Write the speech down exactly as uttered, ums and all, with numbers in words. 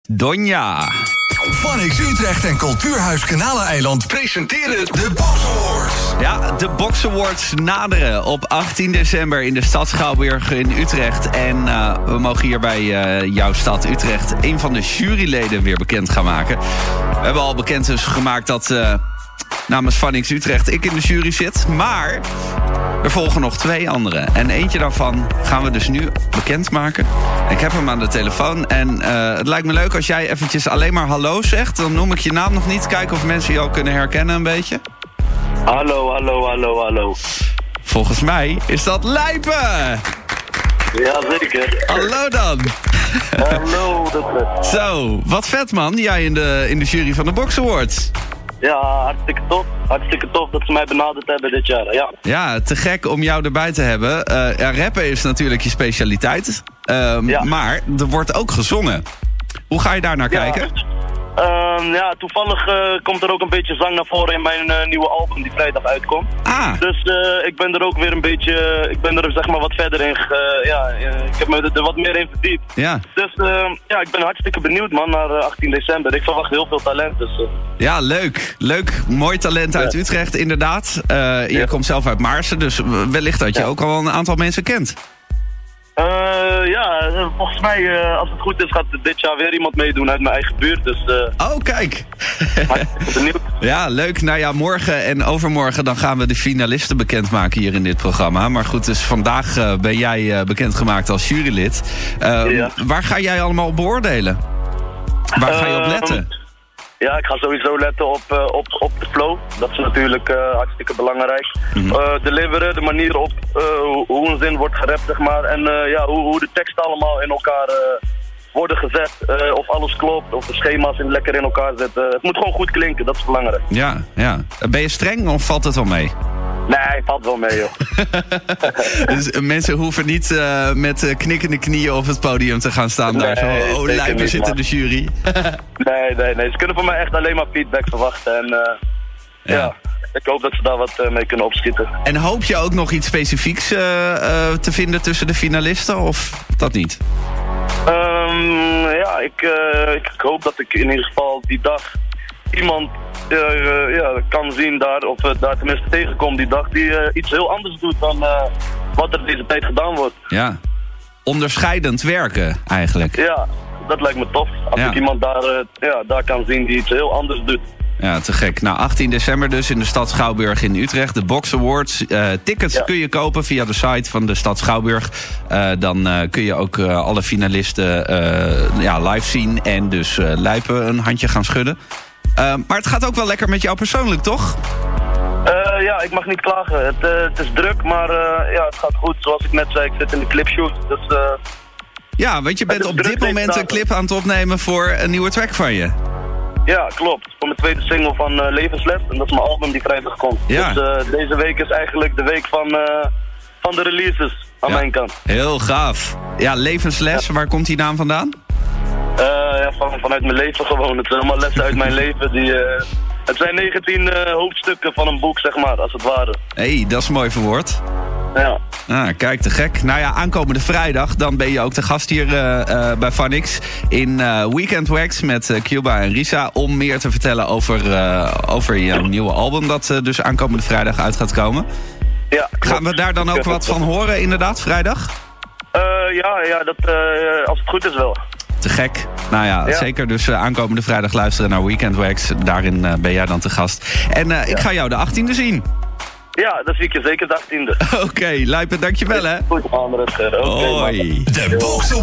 Donja. Phonix Utrecht en Cultuurhuis Kanaleneiland presenteren de Box Awards. Ja, de Box Awards naderen op achttien december in de stad Schouwburg in Utrecht. En uh, we mogen hier bij uh, jouw stad Utrecht een van de juryleden weer bekend gaan maken. We hebben al bekend dus gemaakt dat uh, namens Phonix Utrecht ik in de jury zit. Maar er volgen nog twee anderen. En eentje daarvan gaan we dus nu bekendmaken. Ik heb hem aan de telefoon. En uh, het lijkt me leuk als jij eventjes alleen maar hallo zegt. Dan noem ik je naam nog niet. Kijken of mensen je ook kunnen herkennen een beetje. Hallo, hallo, hallo, hallo. Volgens mij is dat Lijpen. Jazeker. Hallo dan. Hallo. Dat is... Zo, wat vet man. Jij in de, in de jury van de Box Awards. Ja, hartstikke tof. Hartstikke tof dat ze mij benaderd hebben dit jaar, ja. Ja, te gek om jou erbij te hebben. Uh, ja, rappen is natuurlijk je specialiteit. Um, Ja. Maar er wordt ook gezongen. Hoe ga je daar naar Ja. kijken? Ehm, ja, toevallig uh, komt er ook een beetje zang naar voren in mijn uh, nieuwe album die vrijdag uitkomt. Ah, Dus uh, ik ben er ook weer een beetje, ik ben er zeg maar wat verder in, ge- ja, uh, ik heb me er, er wat meer in verdiept. ja. Dus uh, ja, ik ben hartstikke benieuwd man naar uh, achttien december. Ik verwacht heel veel talent, dus... Uh, Ja, leuk. Leuk. Mooi talent uit Ja. Utrecht, inderdaad. Uh, je Ja. komt zelf uit Maarsen, dus wellicht dat je Ja. ook al een aantal mensen kent. Uh, ja, volgens mij, uh, als het goed is, gaat er dit jaar weer iemand meedoen uit mijn eigen buurt. Dus uh, Oh, kijk. hartstikke benieuwd. Ja, leuk. Nou ja, morgen en overmorgen dan gaan we de finalisten bekendmaken hier in dit programma. Maar goed, dus vandaag uh, ben jij uh, bekendgemaakt als jurylid. Uh, Ja. Waar ga jij allemaal op beoordelen? Waar ga je op Ehm, letten? Ja, ik ga sowieso letten op, uh, op, op de flow. Dat is natuurlijk uh, hartstikke belangrijk. Mhm. Uh, deliveren, de manier op uh, hoe- hoe een zin wordt gerapt, zeg maar. En uh, ja, hoe, hoe de teksten allemaal in elkaar uh, worden gezet. Uh, of alles klopt, of de schema's in, lekker in elkaar zitten. Het moet gewoon goed klinken, dat is belangrijk. Ja, ja. Ben je streng of valt het wel mee? Nee, het valt wel mee, joh. Dus uh, mensen hoeven niet uh, met uh, knikkende knieën op het podium te gaan staan. Nee, daar zo, oh, zeker Lijpen niet, zit in man. de jury. Nee, nee, nee. Ze kunnen van mij echt alleen maar feedback verwachten. En uh, Ja. ja. ik hoop dat ze daar wat uh, mee kunnen opschieten. En hoop je ook nog iets specifieks uh, uh, te vinden tussen de finalisten, of dat niet? Um, ja, ik, uh, ik hoop dat ik in ieder geval die dag iemand uh, uh, ja, kan zien daar, of uh, daar tenminste tegenkom die dag, die uh, iets heel anders doet dan uh, wat er deze tijd gedaan wordt. Ja. Onderscheidend werken, eigenlijk. Ja, dat lijkt me tof. Als Ja. ik iemand daar, uh, ja, daar kan zien die iets heel anders doet. Ja, te gek. Nou, achttien december dus in de stad Schouwburg in Utrecht. De Box Awards. Uh, tickets Ja. kun je kopen via de site van de stad Schouwburg. Uh, dan uh, kun je ook uh, alle finalisten uh, ja, live zien. En dus uh, Lijpen een handje gaan schudden. Uh, maar het gaat ook wel lekker met jou persoonlijk, toch? Uh, ja, ik mag niet klagen. Het, uh, het is druk, maar uh, ja, het gaat goed. Zoals ik net zei, ik zit in de clipshoot. Dus uh, Ja, want je bent Het is op druk dit deze moment een dagen. clip aan het opnemen voor een nieuwe track van je. ja, klopt. Voor mijn tweede single van uh, Levensles. En dat is mijn album die vrijdag komt. Ja. Dus uh, deze week is eigenlijk de week van, uh, van de releases aan Ja. mijn kant. Heel gaaf. Ja, Levensles, waar komt die naam vandaan? Uh, ja, van, vanuit mijn leven gewoon. Het zijn allemaal lessen uit mijn leven. Die, uh, het zijn negentien uh, hoofdstukken van een boek, zeg maar, als het ware. Hé, hey, dat is mooi verwoord. Ja. Ah, kijk, te gek. Nou ja, aankomende vrijdag dan ben je ook de gast hier uh, uh, bij Phonix in uh, Weekend Wax met uh, Cuba en Risa, om meer te vertellen over, uh, over jouw nieuwe album dat uh, dus aankomende vrijdag uit gaat komen. Ja, klopt. Gaan we daar dan ook wat van horen inderdaad, vrijdag? Uh, ja, ja dat, uh, als het goed is wel. Te gek. Nou ja, Ja. zeker dus uh, aankomende vrijdag luisteren naar Weekend Wax. Daarin uh, ben jij dan te gast. En uh, ik ga jou de achttiende zien. Ja, dan zie ik je zeker de achttiende. Oké, okay, Lijpen, dankjewel hè. Goed, andere. Oké, Hoi. man. De Box